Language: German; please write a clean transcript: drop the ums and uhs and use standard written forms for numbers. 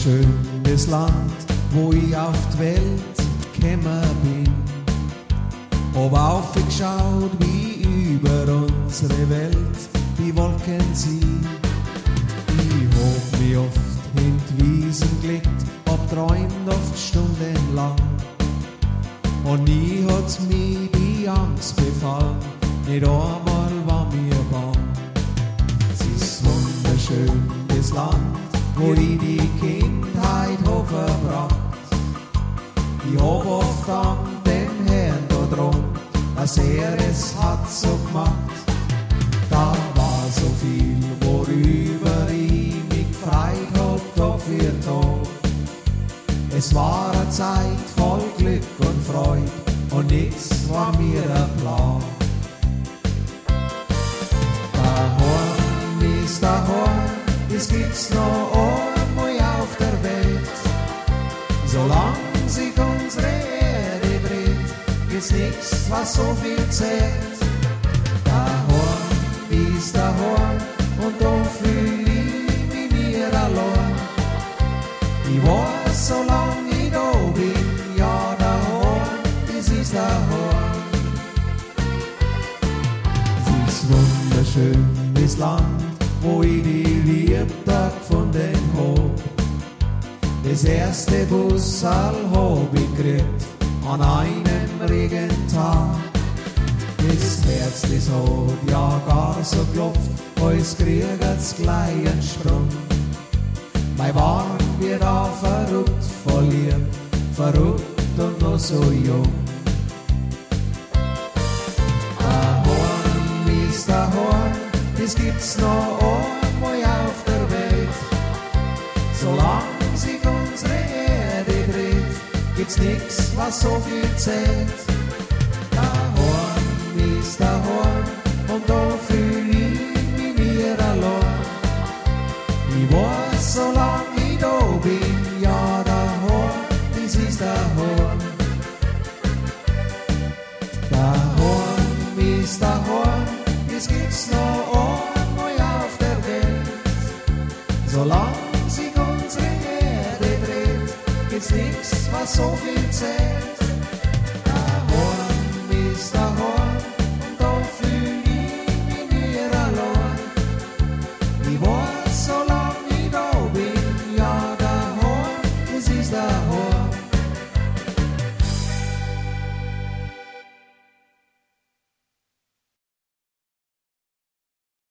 wunderschönes Land, wo ich auf die Welt gekommen bin. Hab aufgeschaut, wie über unsere Welt die Wolken ziehen. Ich hab mich oft in die Wiesen gelegt, hab träumt oft stundenlang. Und nie hat's mir die Angst befallen, nicht einmal war mir bang. Es ist wunderschönes Land, wo ich die Kindheit hab verbracht. Ich hab oft an den Herrn da drum, dass es hat so gemacht. Da war so viel, worüber ich mich gefreut hab, Tag für Tag. Es war eine Zeit voll Glück und Freude und nix war mir ein Plan. Daheim ist daheim, es gibt's noch einmal auf der Welt. Solange sich unsere Erde dreht, gibt's nix, was so viel zählt. Daheim ist daheim und da fühl ich mich nie allein. Ich weiß, solange ich da bin, ja daheim, das ist daheim. Es ist wunderschönes Land, wo ich die Liebe gefunden hab. Das erste Bussal hab ich gekriegt an einem Regentag. Das Herz, das hat ja gar so geklopft, als kriegt's gleich einen Sprung. Mein Wahn wird auch verrückt, verliebt, verrückt und noch so jung. Daheim ist daheim, das gibt's noch einmal auf der Welt. Solange sich unsere Erde dreht, gibt's nix, was so viel zählt. Daheim ist daheim und da fühl ich mich nie allein. Ich weiß, solange ich da bin, ja daheim, das ist daheim. Daheim ist daheim, das gibt's noch einmal auf der Welt. Solange sich unsere Erde dreht, gibt's nix, was so viel zählt.